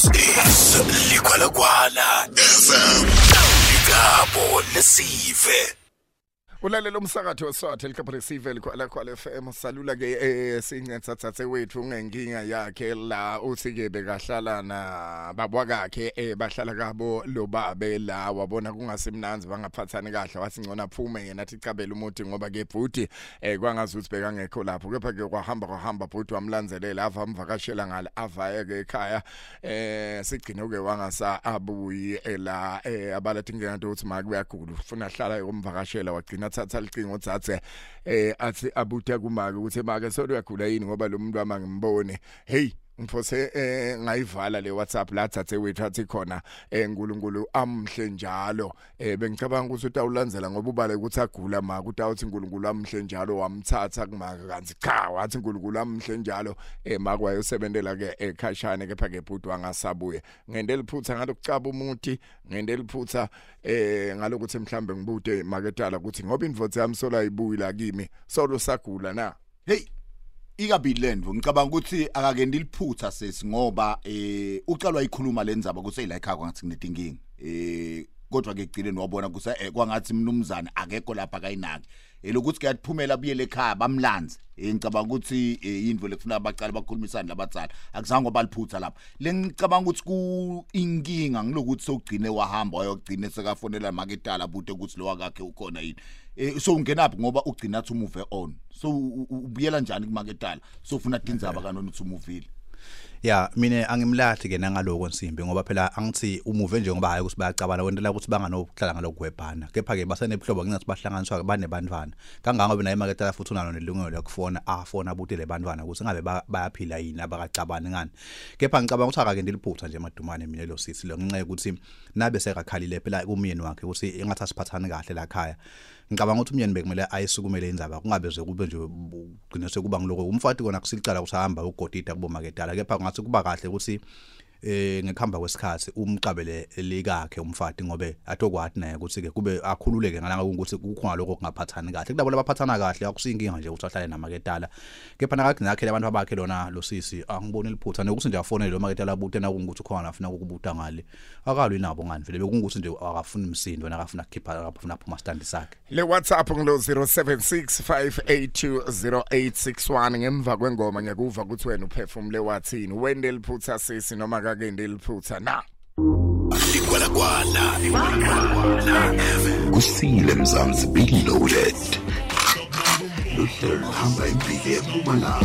This is Likwalakwala FM. Likabo lesive. Ulalela umsakazo weswathe likabo lesive Likwalakwala FM. Salula ke singathathe wethu ungenkinga yakhe la uthi ke bekahlala na babwakakhe bahlala kabo lo babe la wabona kungasimnanzi bangaphathani kahle wathi ngona phume yena athi cabela umuthi ngoba ke bhuti kwangazuthi beka ngekho lapho kepha ke kwahamba bhuti wamlanzelela ava amvakashela ngale avaye ke ekhaya sigcine ke wangasa abuyi la abalathi ngento uthi makuyagula ufuna hlala umvakashela wagcina thatha licingo uthathe athi abuthe kumake ukuthi make so uyagula yini ngoba lo muntu wami ngimbone hey ngifose ngayivala le WhatsApp la thathe wethu athi khona uNkulunkulu amhle njalo bengicabanga ukuthi utawulandzela ngoba ubale ukuthi agula maka utawuthi uNkulunkulu amhle njalo wamthatha kumaka kanzi cha wathi uNkulunkulu amhle njalo maka wayosebenzela ke ekhashane kepha ke bhuti wangasabuye ngende liphutha ngalokucaba umuthi ngende liphutha ngalokuthi mhlambe ngibude maketala ukuthi ngoba indvodza yami sola ibuyi la kimi solo sagula na hey ikabidlendvo ngicabanga ukuthi akakende liphutha sesi ngoba ucalwa ikhuluma lenzaba kuseyila ekhaya kwangathi kunetinkingi kodwa ke egcileni wabona kusa kwangathi mnumzana akekho lapha kayinaki lokuthi kuyaphumela buyele ekhaya bamlanze ngicabanga ukuthi indvo lekufuna abacala bakhulumisana labadzala akuzange baliphutha lapha lengicabanga ukuthi ku inkinga ngilokuthi sogcine wahamba wayogcina sekafonela maketala bude ukuthi lo wakakhe ukhona yini so ungenaphi ngoba ugcina athi move on so ubuyela njani kumaketala so ufuna tindzaba kanona uthi umuvile ya mina angimlathi ke nangaloko nsimbi ngoba phela angithi umuve nje ngoba hayi ukuthi bayacabana wentela ukuthi banganokuhlala ngalokugwebhana kepha ke basenebhlobo ngingathi bahlanganiswa banebantwana kangangobe naye maketala futhi unalo nelungelo lokufona afona abutele bantwana ukuthi ngabe bayaphila yini abakacabani ngani kepha ngicabanga ukuthi akake ndiliphutha nje emadumane mina lo sithi lo nginxe ukuthi nabe sekakhalile phela kumyeni wakhe ukuthi engathi asiphathane kahle la ekhaya ngicabanga ukuthi umyeni bekumele ayisukumele indzaba kungabeze kube nje ugcine sekuba ngiloko umfati kona kusilicala usahamba ugodida kubo maketala kepha ngathi kuba kahle ukuthi ngekhamba kwesikhathi umqabele likakhe umfati ngobe atokwathi naye ukuthi ke kube akhululeke ngalanga ukuthi kukhona lokho kungaphathani kahle kulabo labaphathana kahle akusinkinga nje ukuthi ahlale namaketala kepha nakakhe abantu abakhe lona lo sisi angibone liphutha nokuthi nje afonele lo maketala abute nakungukuthi khona afuna ukubuta ngale akalwi nabo ngani vele bekungukuthi nje akafuna umsindo nakafuna ukukhipha akafuna phuma stand sakhe le WhatsApp ngilo 0765820861 ngemva kwengoma ngekuva ukuthi wena uphefumule wathini wende liphutha sisi noma akende liphutha na Likwalakwala kusile mzansi big loaded Luther hamba impike ephumala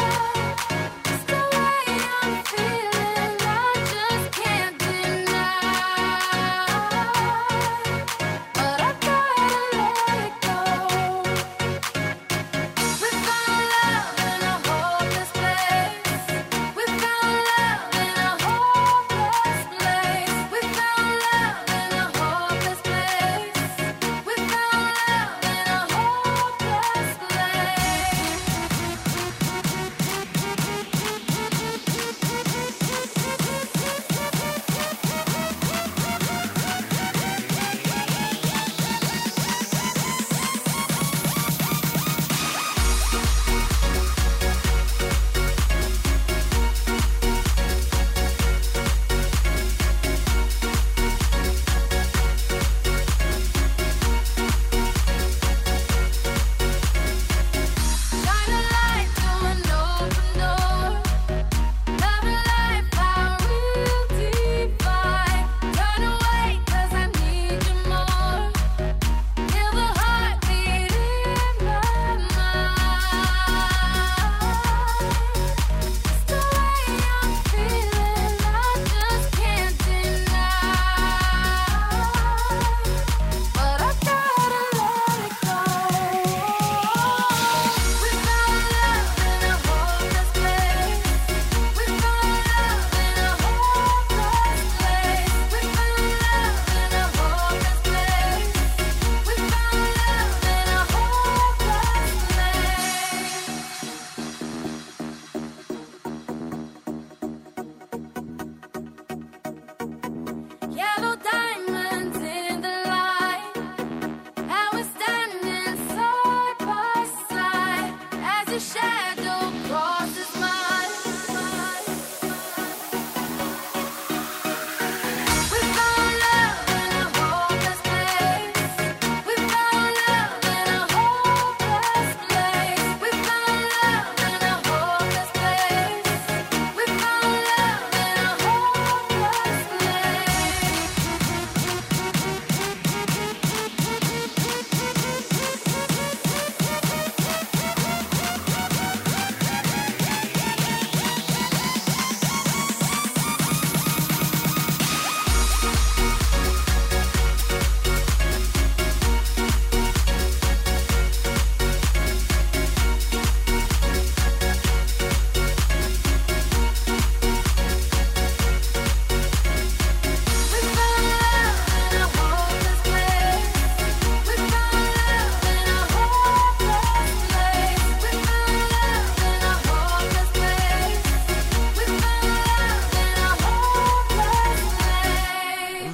Can't deny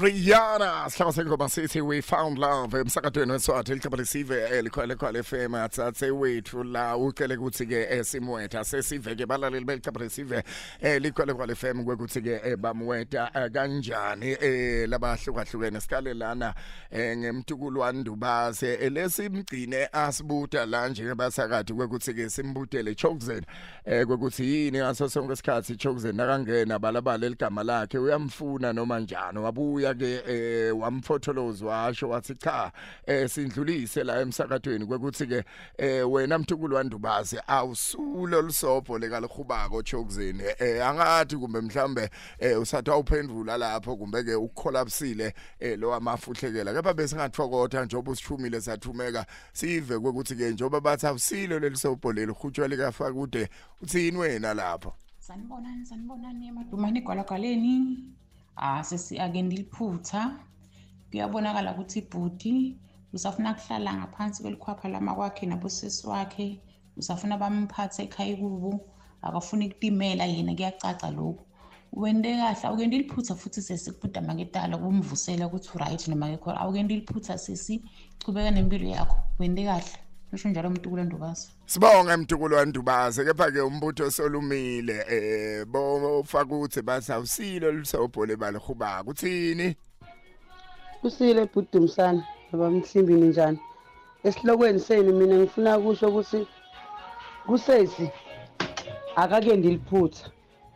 Rihanna sihlangase ngoma sithi we found love emsakadweni weSwati elikhabalisive likhwele FM athathe wethu la ucele ukuthi ke simwetha sesiveke balaleli belikhabalisive likhwele FM kwekuthi ke bamwetha kanjani labahlukahlukene sikale lana ngemtukulwa Ndubaze lesimgcine asibuta la nje basakade kwekuthi ke simbutele Chokzen kwekuthi yini ngaso sonke isikhathi Chokzen nakangena balabala eligama lakhe uyamfuna noma njani wabuya ke wamphotoloza washo wathi cha sindlulise la emsakadweni kwekuthi ke wena Mtukulwa Ndubaze awusulo lisobho lekaLkhubako Chokzeni angathi kumbe mhlambe usathi awuphendula lapho kumbe ke ukukolapsile lo amafuhlekela kepha bese ngathokotha njoba usithumile sathumeka sive kwekuthi ke njoba bathi awusilo lelisobho lelihutshwa likafaka kude uthini wena lapho sanibonani emadumane gwalagaleni sesi ake ndiliphutha kuyabonakala ukuthi ibhudi usafuna kuhlala ngaphansi kwelikhwapha lama kwakhe nabosisi wakhe usafuna bamphathe ekhaya kubo akafuni ukutimela yena kuyacaca lokho wende kahle awuke ndiliphutha futhi sesikubhuda maketala kumvusela ukuthi right noma ngekho awuke ndiliphutha sesi chubeka nempilo yakho wende kahle usho njalo Mtukulwa Ndubaze Sibonga Mtukulwa Ndubaze kepha ke umbutho solumile bofaka ukuthi basawusilo lisobho lebaLkhubako uthini Usile Bhudumsana abamhlimbini njani esilokweni senu mina ngifuna kusho ukuthi kusesi akake ndiliphutha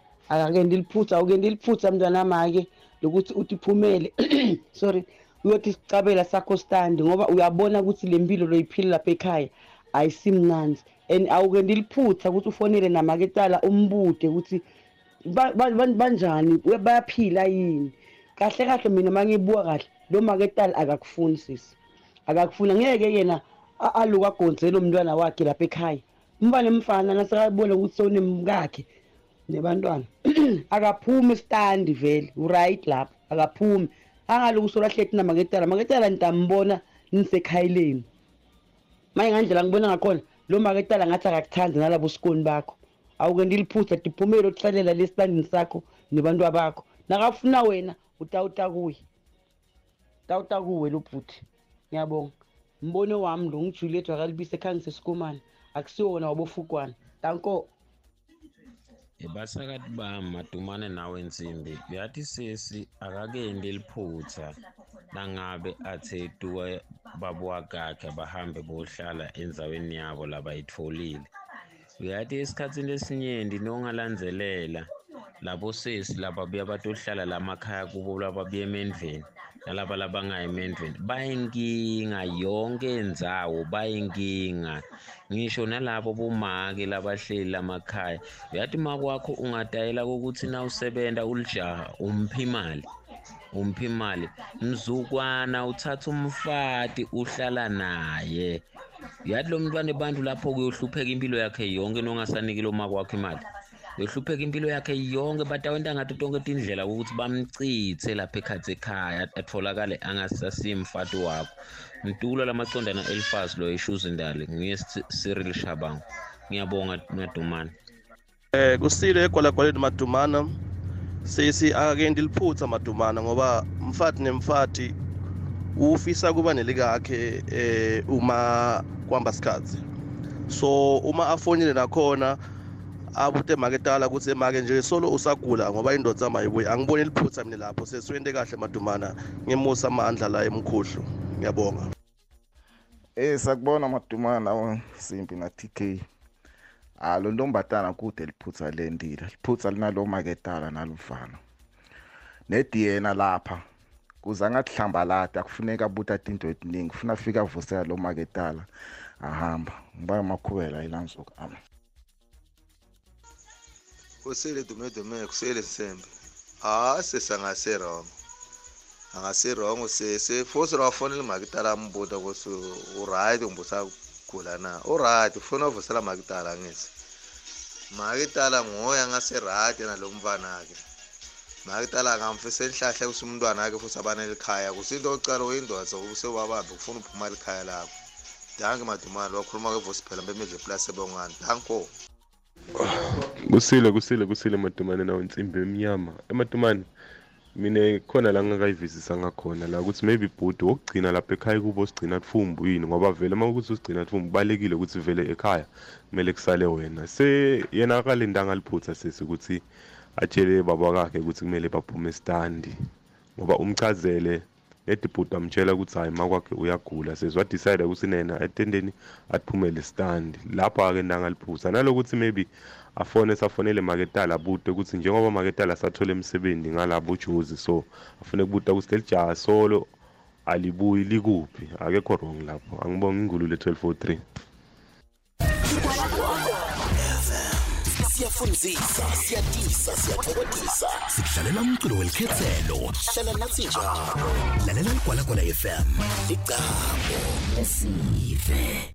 awuke ndiliphutha mntwana make lokuthi utiphumele sorry uyothi sicabela sakho stand ngoba uyabona ukuthi lempilo loyiphila lapha ekhaya ayisimnanzi and awuke ndiliphutha ukuthi ufonele namaketala umbude ukuthi banjani bayaphila yini kahle mina mangibuka kahle lo maketala akakufuni sisi akakufuna ngeke yena aluka gonzelo umntwana wakhe lapha ekhaya mbane mfana nasakabona ukuthi sonemkakhe nebantwana akaphumi stand vele right lapha akaphumi angaloku solahlethi namaketala nitambona nisekhayileni maye ngandlela ngibona ngakhona lo maketala ngathi akakuthanda nalabo sikoni bakho awuke ndiliphutha diphumelo ohlalela lesitandini sakho nebantu abakho nakafuna wena utawuta kuwe lo bhuti ngiyabonga mbone wami lo ngiJuliet wakalibise ekhaya sesikomane akusiwona wabofukwana danko Ebasakathi Madumane nawe Nsimbi uyathi sesi akakendi liphutha nangabe athe duwa babwakakhe bahambe bohlala enzaweni yabo labayitfolile uyathi esikhatsini lesinyenti nongalandzelela labo sesi laba buyabatohlala lamakhaya kubo lababuye emendveni nalaba labangayi emendveni bayinkinga yonke indzawo bayinkinga ngisho nalabo bomake labahleli lamakhaya uyathi makwakho ungadayela ukuthi na usebenta ulijaha umphi imali mzukwana uthatha umfati uhlala naye uyathi lo mntwana ebantu lapho kuyohlupheka impilo yakhe yonke nongasanikile makwakho imali uyahlupheka impilo yakhe yonke batawenta ngato tonke tindlela ukuthi bamcitse lapha ekhaya atfolakale angasasimfati wakho Mtukulwa lamacondana Elfas lo eShuzindali ngiye Cyril Shabangu ngiyabonga Madumane kusile egwalagwaleni Madumana sisi ake ndiliphutha Madumana ngoba mfati nemfati ufisa kuba nelikakhe uma kwamba sikhathi so uma afonile nakhona abute maketala ukuthi emake nje solo usagula ngoba indodza mayibuye angibone liphutha mina lapho sesiwende kahle Madumana ngemusa amandla la emkhuhlu ngiyabonga sakubona Madumana Simbi na TK lo ntombatana kude liphutha lendila liphutha linalo maketala nalufana nediyena lapha kuza ngathi hlambalata kufuneka abuta into eziningi ufuna afika avusela lo maketala ahamba ngiba makhubela ilansuku kusele dume kusele Nsembe sesangase wrong se force rafonela makitala mbuda ukuthi uright umbusa gula na alright ufuna uvusela makitala ngisi makitala ngoya ngase right na lo mfana ke makitala ngamfisa enhlahla usumntwana wakhe futhi abanele ekhaya kusinto ocala oyindoda ubusebabambe ufuna uphuma ekhaya lapho danke Madumane wakhuluma ke voice phela bemeje plus ebongani danko kusile Madumane nawe Nsimbi emnyama eMadumane mina khona la ngakayivisisa ngakhona la ukuthi maybe ibhodi wokugcina lapha ekhaya kubo sigcina Thumbu yini ngoba vele uma ukuthi usigcina Thumbu balekile ukuthi vele ekhaya kumele kusale wena se yena akalindanga liphutha sesi ukuthi atshele baba wakhe ukuthi kumele baphume standi ngoba umchazele edibhodi amtshela ukuthi hayi makwakhe uyagula sezwa decide ukuthi nena etendeni aphumele standi lapha ake ndangaliphutha nalokuthi maybe safonele Maketala abude ukuthi njengoba Maketala sathola emsebenzi ngalabo Jozi so afune kubuta ukuthi lelijaha solo alibuyi likuphi akekho wrong lapho angibonga ingulule 1243 siyafundisa siyadisa siyathokozisa sidlalela umculo welikhethelo hlala nathi njalo lalela iGwalagwala FM igcabo esive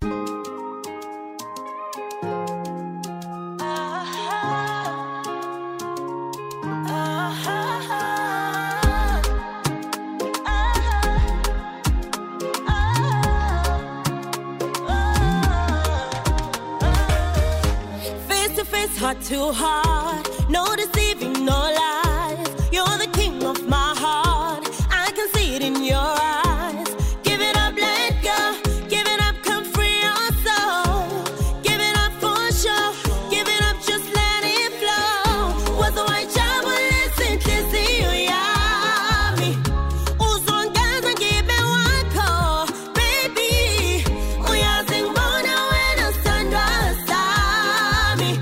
Heart to heart, no deceiving, no lies. You're the king of my heart. I can see it in your eyes. Give it up, let go. Give it up, come free your soul. Give it up for sure. Give it up, just let it flow. Was a white child, but listen to see you, yeah. Me. Uzongaza give me one call, baby. Uyazing bona when the sun was me.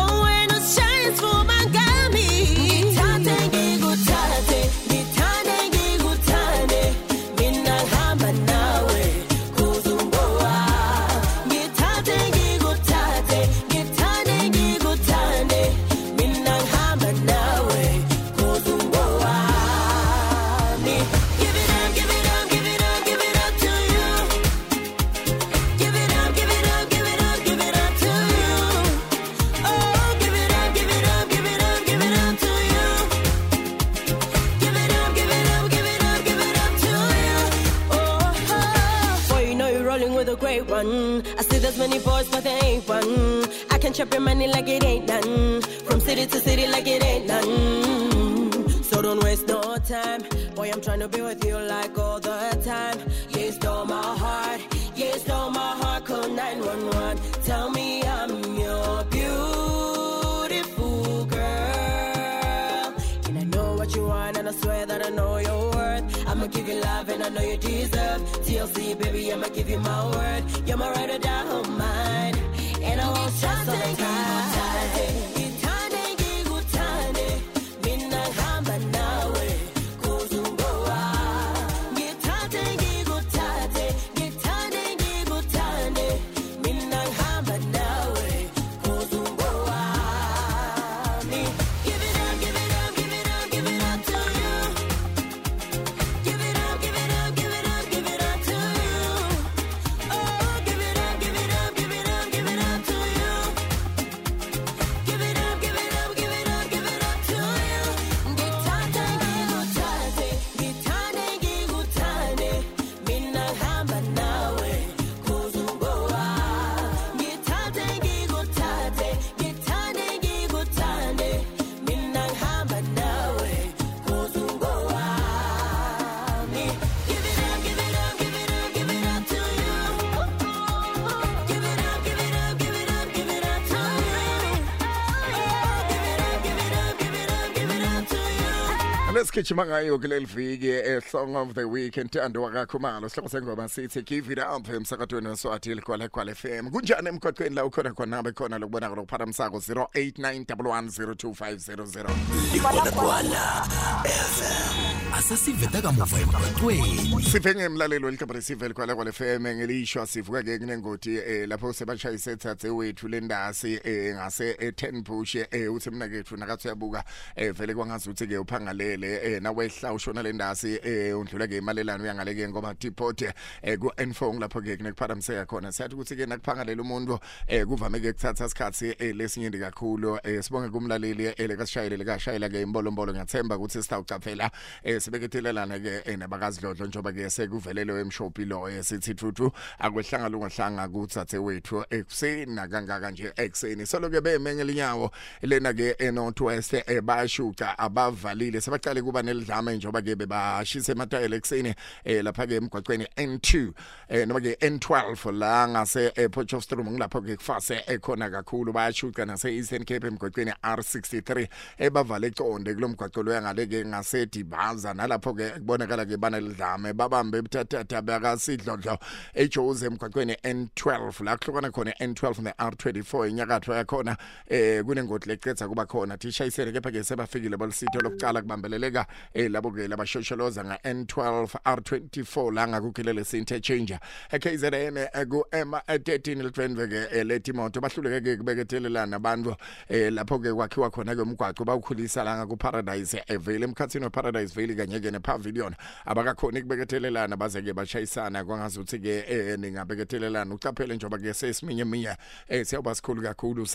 I see there's many boys, but there ain't one. I can chop your money like it ain't none. From city to city like it ain't none. So don't waste no time. Boy, I'm trying to be with you like all the time. You stole my heart. You stole my heart. Call 911. Tell me I'm your beautiful girl. And I know what you want, and I swear that I know your worth. I'ma give you love and I know you deserve TLC, baby, I'ma give you my word. You're my ride or die, oh mine. And I won't stress on the time. Lesikhichima ngayo kuleli viki song of the week Ntando wakaKhumalo sihloko sengoma sithi give it up emsakadweni weSwati iGwalagwala FM kunjani emgwaqweni la ukhona khona ngabe khona lokubona lokuphatha umsako 0891102500 iGwalagwala FM asasiveda kamuva emgwaqweni sivenge emlalelo welikhabari sivele iGwalagwala FM ngelishwa sivuka ke kunengoti lapho sebashayise thathe wethu lendasi ngase 10 Bush uthi mina kethu nakathi uyabuka vele kwangazuthi ke uphangalele nawehla ushona lendasi undlula ke imalelano uyangaleke ngoba depot ku Enfong lapho ke kunekuphadamiseka khona siyathi ukuthi ke nakuphangalela umuntu kuvame ke kuthatha isikhathi lesinyindi kakhulu sibonge kumlaleli lekasishayele kashayela ke imbolombolo ngiyathemba ukuthi sitawucaphela sibekethelelana ke nabakazidlodlo njoba ke sekuvelele emshopi lo sithi thuthu akwehlanga lungohlanga kuthathe wethu ekuseni nakangaka nje ekseni solo ke bemengela inyawo lena ke eNorth West bayashuka abavalile sebaqale kuba nelidlame njengoba ke bebashisa ematayela ekseni lapha ke emgwaqweni N2 noma ke N12 la ngase Potchefstroom ngilapho ke kufase ekhona kakhulu bayashuka nase Eastern Cape emgwaqweni R63 ebavale econde kulomgwaqo lo yangale ke ngase Dibaza nalapho ke kubonakala ke bana lidlame babambe ebuthathatha bakasidlodlo eJose emgwaqweni N12 la kuhlukana khona N12 ne R24 inyakatho yakhona kunengoti leqetha kuba khona tishayisele kepha ke sebafikile bolisitho lokuqala kubambeleleka labo ke labashosholoza nga N12 R24 la ngakukhilele interchange eKZN ku M13 litwenve ke letimoto bahluleke ke kubekethelelana abantu lapho ke kwakhiwa khona ke umgwaqo bawukhulisa la ngaku Paradise Vale emkhathini Paradise Vale kanye ke ne Pavilion abakakhona ukubekethelelana baze ke bashayisana kwangazuthi ke ningabekethelelana ucaphele njoba ke sesiminye minya siyaba sikhulu kakhulu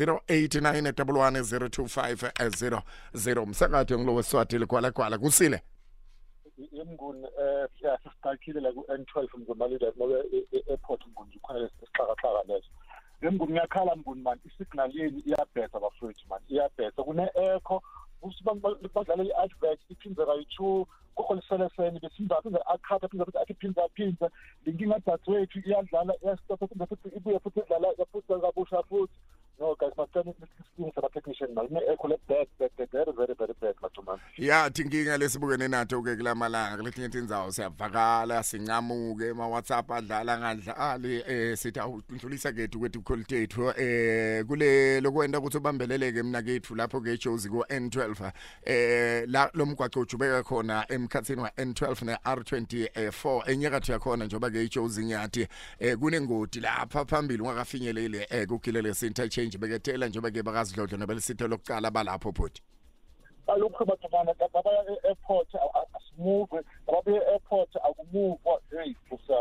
0891102500 msakade ngilo weswatile kwala kusile Mnguni siyasiqakhile la ku N12 ngomalida ngoba airport Mnguni ukhona sixhaka leso Mnguni ngiyakhala Mnguni man isignal yeni iyabhetha bafowethu man iyabhetha kune echo usibadlala iadvert iphindza kayi2 kokholiseleseleni besimbaphindza akhatha phindza linkinga dadwethu iyadlala iyastop futhi ibuye futhi idlala yaphuza kabusha futhi no guys masicela isinto technician man echo le bad very bad mathumani ya thinkinga lesibukene natho ke kulamalanga kuletinye indzawo siyavakala sincamuke ema WhatsApp adlala ngadlali sithi awudlulisa kethu kwethi quality ethu kule lokwenda ukuthi ubambeleleke mina kethu lapho ke eJozi ku N12 la lomgwaqo ujubeka khona emkhathini wa N12 ne R24 enyakatho yakhona njoba ke eJozi nyathi kunengoti lapha phambili ungakafinyelele kugilele interchange bekethela njoba ke bakazidlodlo nobelisitho lokuqala balapho bhuti alukho bathana baba airport asimove baba airport akumove hey fusa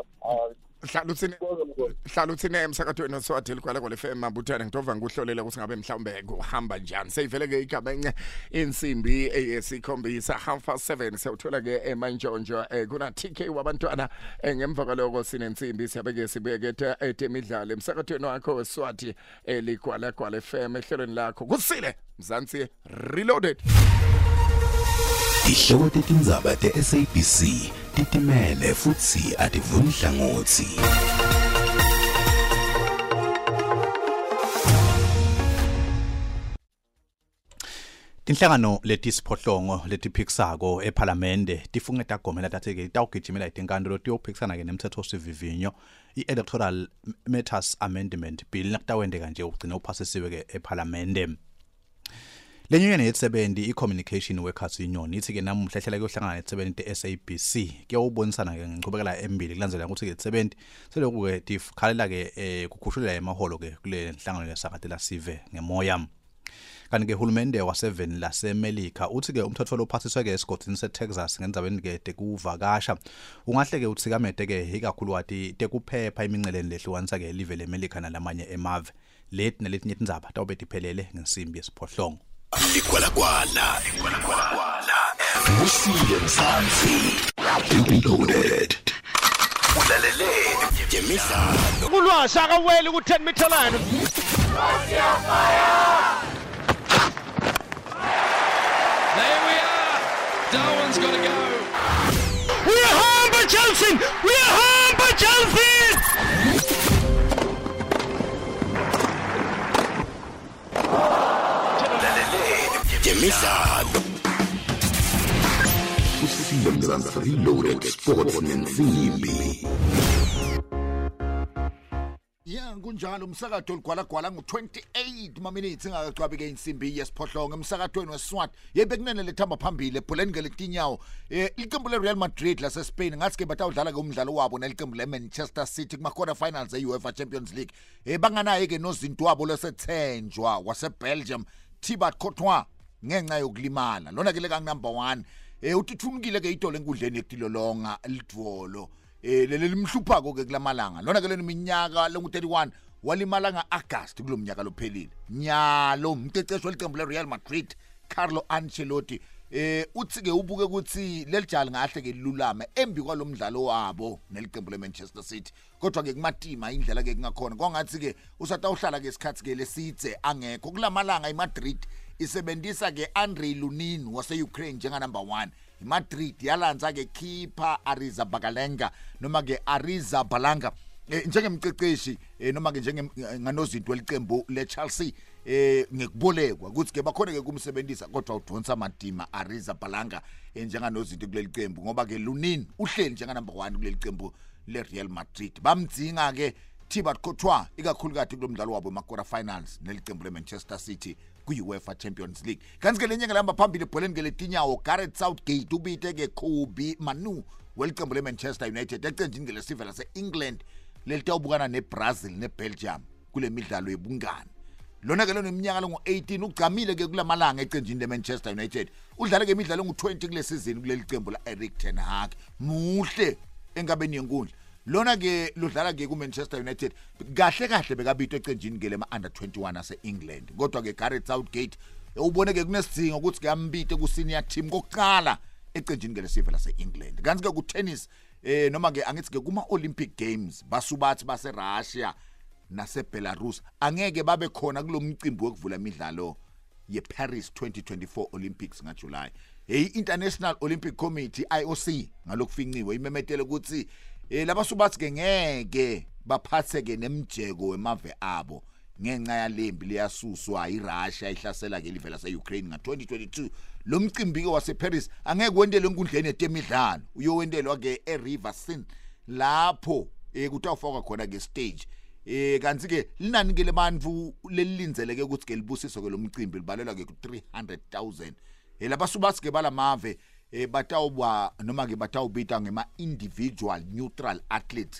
Hlalutini emsakatweni oswathile kwala FM mabuthana ngidova ngikuhlolela ukuthi ngabe mhlawumbe kuhamba njani seyivele ke igabenge insimbi eyesikhombisa 7:30 siyothola ke emanjonjo kuna TK wabantwana ngemva kwaloko sinensimbi siyabeke sibeke etemidlalo emsakatweni wakho weswathi likwala FM ehlelweni lakho kusile Mzansi Reloaded Ihloko tetindzaba te-SABC titimele futsi ativuni hlangothi. Tinhlangano letisiphohlongo letiphikisako eParliamente tifunge tagomela tathi tawugijimela itinkantolo tiyophikisana ke nemthetho sivivinyo i-Electoral Matters Amendment Bill nakutawendeka nje ugcina uphasisiwe ke eParliamente. Le union yetsebendi i-Communication Workers Union ithi ke namuhla hlela kuyohlangana netsebendi te-SABC kuyobonisana ke ngiqhubekela embili kulandzelana ukuthi ke itsebendi seloku ke tifukhalela ke kukhushula emaholo ke kule nhlangano lesakatela sive ngemoya. Kanti ke hulumende wase7 laseMelika uthi ke umthetho lo phasiswa ke esigodini seTexas ngendzabeni ke tekuvakasha ungahle ke utsikamete ke ikakhulu wathi tekuphepha iminceleni lehlukanisa ke live leMelika nalamanye emave leti naletinye tindzaba tawube tiphelele ngensimbi yesiphohlongo. Ikwala Musile Mzansi Reloaded ulalele ngemidlalo kulwasha akaweli ku 10 meter line There we are. Darwin's got to go. We're home by Chelsea. We're home by Chelsea. Gemidlalo Usile Mzansi Reloaded Sports nensimbi. Yeah kunjalo umsakado ligwalagwala ngo28 minutes ingakacwabike insimbi yesiphohlongo emsakadweni weSwat yebekunene lethamba phambili ebholeni ngeletinyawo iqembu leReal Madrid laseSpain ngathi ke batawudlala ke umdlalo wabo neliqembu leManchester City kuma quarter finals eUEFA Champions League banganaye ke nozinto wabo lesethenjwa waseBelgium Thibaut Courtois ngenxa yokulimala lona ke leka number 1 utithunukile ke idolo enkundleni yekudilolonga lidvolo leli mhluphako ke kulamalanga lona ke leminyaka lengu31 walimala ngaAugust kulomnyaka lophelile nyalo umcecesho leqembu leReal Madrid Carlo Ancelotti uthi ke ubuke ukuthi lelijali ngahle ke lulame embi kwalomdlalo wabo neliqembu leManchester City kodwa ke kumatima indlela ke kungakhona kwangathi ke usatawuhlala ke isikhathi ke lesithe angekho kulamalanga iMadrid isebenzisa ke Andrei Lunin wase-Ukraine njenga number 1 Madrid yalanza ke keeper Ariza Bagalenga noma ke Ariza Balanga njengemqeqeshi noma ke nganozinto leqembu le Chelsea ngekubolekwa ukuthi ke bakhona ke kumsebenzisa kodwa udonsa Madima Ariza Balanga njenganozinto kuleli qembu ngoba ke Lunin uhleli njenga number 1 kuleli qembu le Real Madrid bamdzinga ke Thibaut Courtois ikakhulukazi kulomdlalo wabo emakora finals neliqembu le Manchester City ku-UEFA Champions League kanti ke lenyanga lamba phambili ebholeni ngeletinyawo Gareth Southgate ubite ke Kobe Manu weliqembu le Manchester United ecenjini ngelesive lase-England lelitawubukana neBrazil neBelgium kule midlalo yebungani lona ke lona iminyaka lengu-18 ugcamile ke kulamalanga ecenjini leManchester United udlale ke imidlalo engu-20 kule season kuleli qembu la Erik ten Hag muhle engabeni yenkundla lona ke ludlala ke kuManchester United kahle bekabitwa ecenjini ke lema under 21 ase-England kodwa ke Gareth Southgate ubone ke kunesidingo ukuthi ke ambite ku senior team kokuqala ecenjini ke lesive lase-England kanti ke ku tennis noma ke angithi ke kuma Olympic Games basubathi base Russia nase Belarus angeke babe khona kulomcimbi wokuvula imidlalo ye Paris 2024 Olympics ngaJuly International Olympic Committee IOC ngalokufinciwe imemetele ukuthi labasubathi ke ngeke baphatheke nemjeko wemave abo ngenxa yalembi liyasuswa iRussia ihlasela ke live lase-Ukraine nga-2022 lo mcimbi ke wase-Paris angeke wendele enkundleni yetemidlalo uyowendelwa ke eRiver Seine lapho kutawufaka khona ke stage kanti ke linani ke lebantu lelilinzele ke ukuthi ke libusiso ke lo mcimbi libalelwa ke ku-300,000 labasubathi ke balamave batawuba noma ke batawubita ngema individual neutral athlete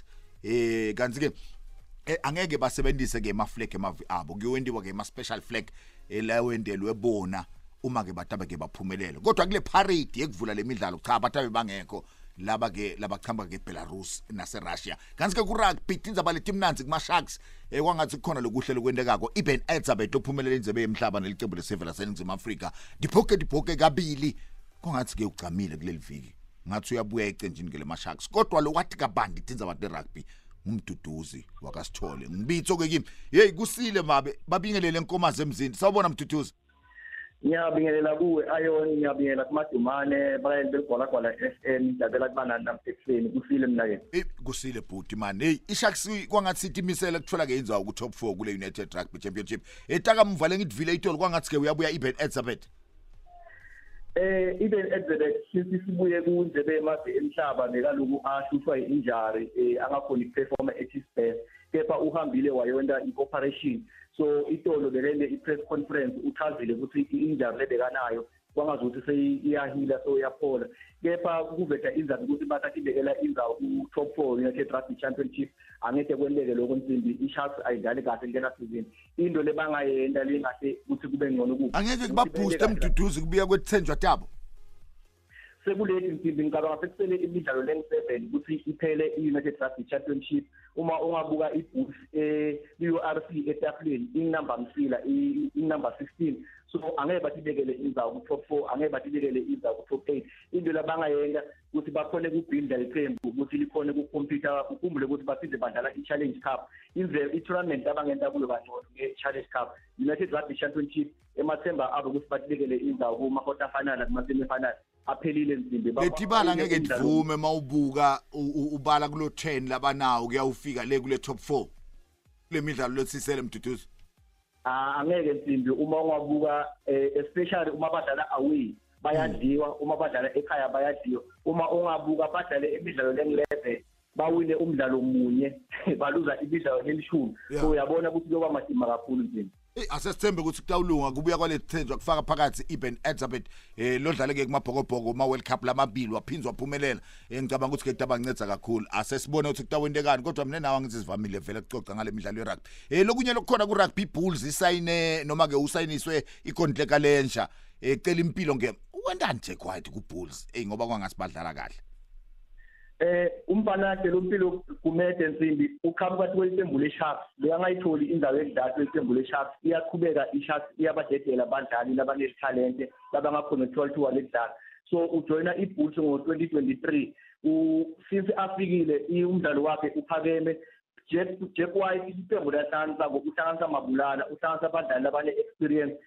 kanti ke angeke basebenzise ke ama flag emavi abo kuyendiwa ke ama special flag lawendelwe bona uma ke batabe ke baphumelele kodwa kule parade yekuvula lemidlalo cha batabe bangekho laba ke labachamba ke Belarus nase Russia kanti ke ku rugby indzaba letimnanzi kuma Sharks kwangathi kukhona lokuhle lokwendekako iBen Elizabeth ophumelele indebe yemhlaba nelicembu leseve laseNingizimu Afrika diphoke kabili kongathi ke ucamile kuleli viki ngathi uyabuya ecenjini ke lema Sharks kodwa lo wathi kabandi indzaba le rugby umduduzi wakasithole ngibitso ke kimi hey kusile mabe babingelele enkomazi emzini sawubona mduduzi ngiyabingelela kuwe ayoni ngiyabingelela kumadumane bayeli belgwala FM dabela kubana namsekuseni kusile mina ke kusile bhuti man hey iSharks kwangathi sithi imisele kuthola ke indzawo ku top 4 kule United Rugby Championship etaka mvale ngidivile itolo kwangathi ke uyabuya iBen Elizabeth iBen Elizabeth sibuye kunzebe yemave emhlaba nekaloku ahlushwa injury angakhona iperform at his best kepha uhambile wayonda ioperation so itolo belende ipress conference uchazile ukuthi injury lebekanayo kwangazi ukuthi seyiyahila so yaphola kepha kuveta inzazi ukuthi bathakibekela inzawo ku top 4 United Rugby Championship angeke kweleke lokho nsimbi iSharks ayidlali kahle ngena season into lebangayenda lengahle ukuthi kube ngcono kuphi angeke kubaboost emduduzi kubuya kwethenjwa tabo sekuleli nsimbi ngicabanga sekusele imidlalo leng7 ukuthi iphele iUnited Rugby Championship uma ungabuka ibooth URC etafuleni inumber msila inumber 16 so angeke bathibekele inzawo ku top 4 angeke bathibekele inzawo ku top 8 into labangayenza ukuthi bakhone kubuilda iqembu ukuthi likhone kucompete ukhumbule ukuthi baphinde badlala iChallenge Cup i-tournament abangenta kulo kangcono ngeChallenge Cup United Rugby Championship emathemba abo ukuthi bathibekele inzawo kuma quarter final kuma semi final aphelile nsimbi letibala ngeke ndivume mawubuka ubala kulo 10 labanawo kuyawufika le kule top 4 kule midlalo lesisele mduduzi angeke nsimbi uma ungabuka especially uma badlala away bayadliwa uma badlala ekhaya bayadliwa uma ungabuka badlale imidlalo leng11 bawine umdlalo munye baluza imidlalo lelishumi so uyabona ukuthi kuyoba madima kakhulu nsimbi asesithembe ukuthi kutawulunga kubuya kwalethenjwa kufaka phakathi iBen Elizabeth lodlale ke kumabhokobhoko ma World Cup lamabili waphinzwa waphumelela ngicabanga ukuthi ke tabanginceda kakhulu asesibone ukuthi kutawendekani kodwa mina nawe ngizivamile vele kucoca ngale midlalo yerugby lokunye lokukhona ku Rugby Bulls isayine noma ke usayiniswe icontract lensha ecela impilo ngeke wenda nje quiet ku Bulls ngoba kwangasibadlala kahle umfanakhe lompilo kumede nsimbi uqhamuka kwelembu leSharks leyangayitholi indawo ekudala kwelembu leSharks iyaqhubeka iSharks iyabadedela abadlali labanezithalente labangakhona 12 walekudala so ujoina iBulls ngo2023 since afikile umdlalo wakhe uphakeme Jack White isiphembu lahlanza ngokuhlanganisa Mabulala uhlanganisa abadlali abane experience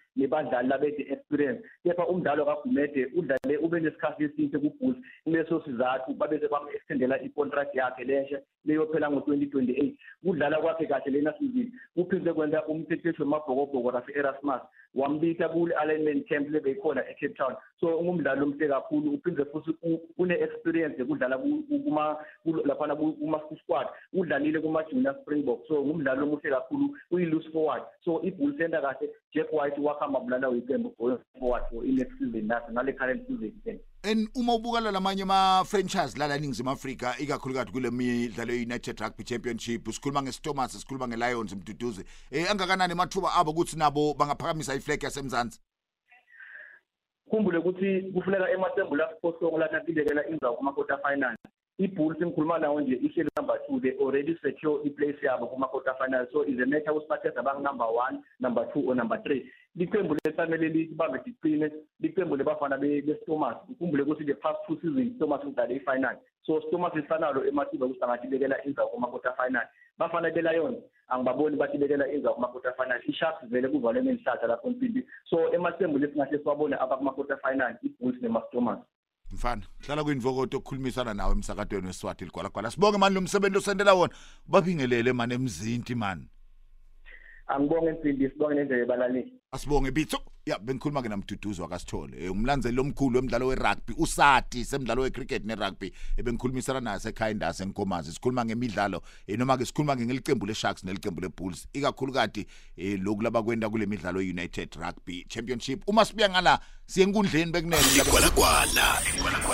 nebadlali labethe experience kepha umdlalo kaGumede udlale ube nesikhathi eside kuBulls leso sizathu babeze bam-extendela i-contract yakhe leshe leyophela ngo-2028 kudlala kwakhe kahle lena season kuphinde kwenza umthetho wemabhokobhoko Rafi Erasmus wambika kule-alignment camp lebeyikhona eCape Town so ngumdlalo omhle kakhulu uphinde futhi une-experience kudlala laphana kuma-squad udlalile kuma-junior Springbok so ngumdlalo omuhle kakhulu uyi-loose forward so i-Bulls senda kahle Jack White wakhamba bulala weqembu going forward for i-next season naso ngale current season and uma ubukala lamanye ama-franchise lala eNingizimu Afrika ikakhulukazi kule midlalo ye-United Rugby Championship sikhuluma ngeStormers sikhuluma ngeLions Mduduzi angakanani amathuba abo ukuthi nabo bangaphakamisa iflag yaseMzansi khumbule ukuthi kufuneka eMathembu la siphohlongo lana libekela indawo kuma-quarter final i-Bulls ngikhuluma nawo nje ihleli number 2 they already secure i-place yabo kuma-quarter final so is a matter usiphatheza abang number 1 number 2 or number 3 liqembu lesamele libambe diqine liqembu lebafana beStormers ukhumbule ukuthi the past 2 seasons Stormers udlale i-final so Stormers isanalo emathuba ukuthi angatibekela indawo kuma-quarter final bafana beLions angibaboni batibekela indawo kuma-quarter final i-Sharks vele kuvalwe ngenhlahla lapho mpimbi so emathembu lesingahle siwabone abakuma-quarter final i-Bulls nema-Stormers mfana hlala kuyinvokoto okukhulumisana nawe emsakadweni weSwati ligwalagwala sibonge manje lo msebenzi osendela wona babingelele manje emzinti manje angibonge Mpimbi sibonge nendlela ebalalini asibonge bitho ya bengikhuluma ke naMduduzi wakasithole umlandzeli omkhulu wemidlalo werugby usati semidlalo wecricket nerugby ebengikhulumisana naye ekhaya indase enkomazi sikhuluma ngemidlalo noma ke sikhuluma ngeliqembu leSharks neliqembu leBulls ikakhulukazi lokhu labakwenda kule midlalo yeUnited Rugby Championship uma sibuya ngala siye enkundleni bekunene kwala